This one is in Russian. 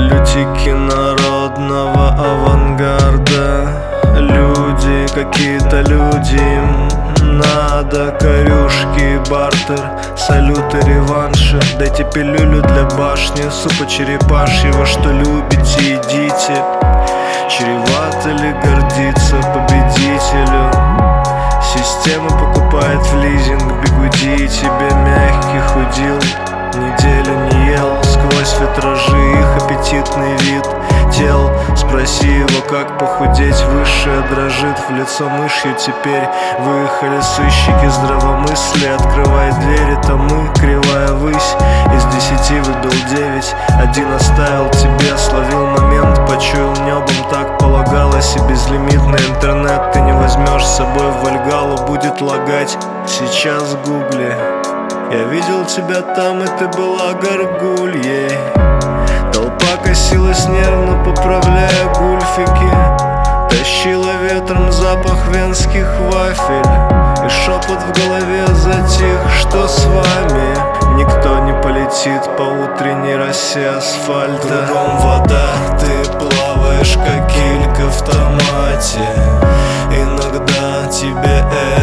Лютики народного авангарда. Люди, какие-то люди, им надо корюшки, бартер, салюты, реванши. Дайте пилюлю для башни, супа черепашьего. Что любите, едите. Чревато ли гордиться победителю? Система покупает в лизинг бигуди. Тебе мягких удил, неделю не ел. Сквозь витражи их аппетитный вид тел. Спроси его, как похудеть, высшее дрожит в лицо мышью. Теперь выехали сыщики здравомыслия. Открывай двери, там мы, кривая высь. Из 10 выбил 9, один оставил тебе. Словил момент, почуял небом, так полагалось. И безлимитный интернет ты не возьмешь с собой в Вальгалу, будет лагать. Сейчас гугли. Я видел тебя там, и ты была горгульей. Толпа косилась нервно, поправляя гульфики. Тащила ветром запах венских вафель. И шепот в голове затих, что с вами никто не полетит по утренней росе асфальта. Кругом вода, ты плаваешь, как килька в томате. Иногда тебе